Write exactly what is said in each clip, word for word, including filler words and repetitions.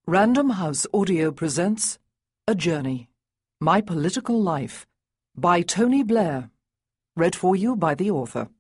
Random House Audio presents A Journey, My Political Life, by Tony Blair. Read for you by the author.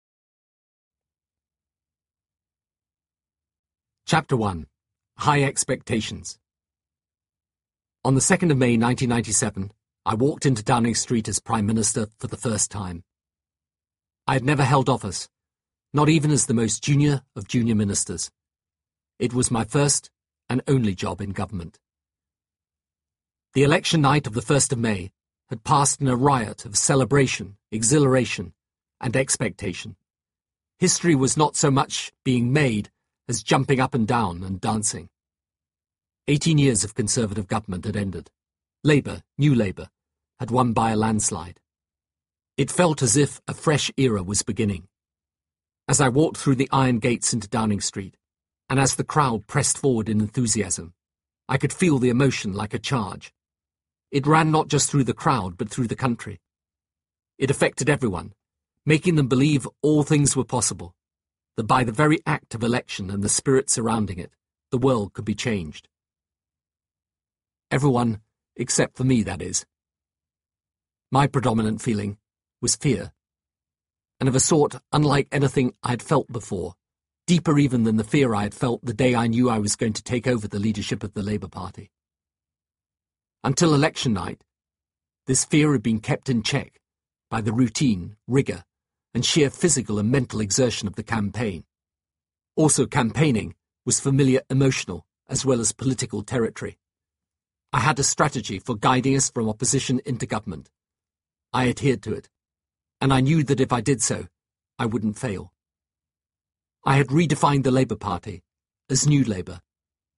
Chapter one. High Expectations. On the second of May nineteen ninety-seven, I walked into Downing Street as Prime Minister for the first time. I had never held office, not even as the most junior of junior ministers. It was my first and only job in government. The election night of the first of May had passed in a riot of celebration, exhilaration, and expectation. History was not so much being made as jumping up and down and dancing. Eighteen years of Conservative government had ended. Labour, New Labour, had won by a landslide. It felt as if a fresh era was beginning. As I walked through the iron gates into Downing Street, and as the crowd pressed forward in enthusiasm, I could feel the emotion like a charge. It ran not just through the crowd, but through the country. It affected everyone, making them believe all things were possible, that by the very act of election and the spirit surrounding it, the world could be changed. Everyone, except for me, that is. My predominant feeling was fear, and of a sort unlike anything I had felt before, deeper even than the fear I had felt the day I knew I was going to take over the leadership of the Labour Party. Until election night, this fear had been kept in check by the routine, rigour, and sheer physical and mental exertion of the campaign. Also, campaigning was familiar emotional as well as political territory. I had a strategy for guiding us from opposition into government. I adhered to it, and I knew that if I did so, I wouldn't fail. I had redefined the Labour Party as New Labour,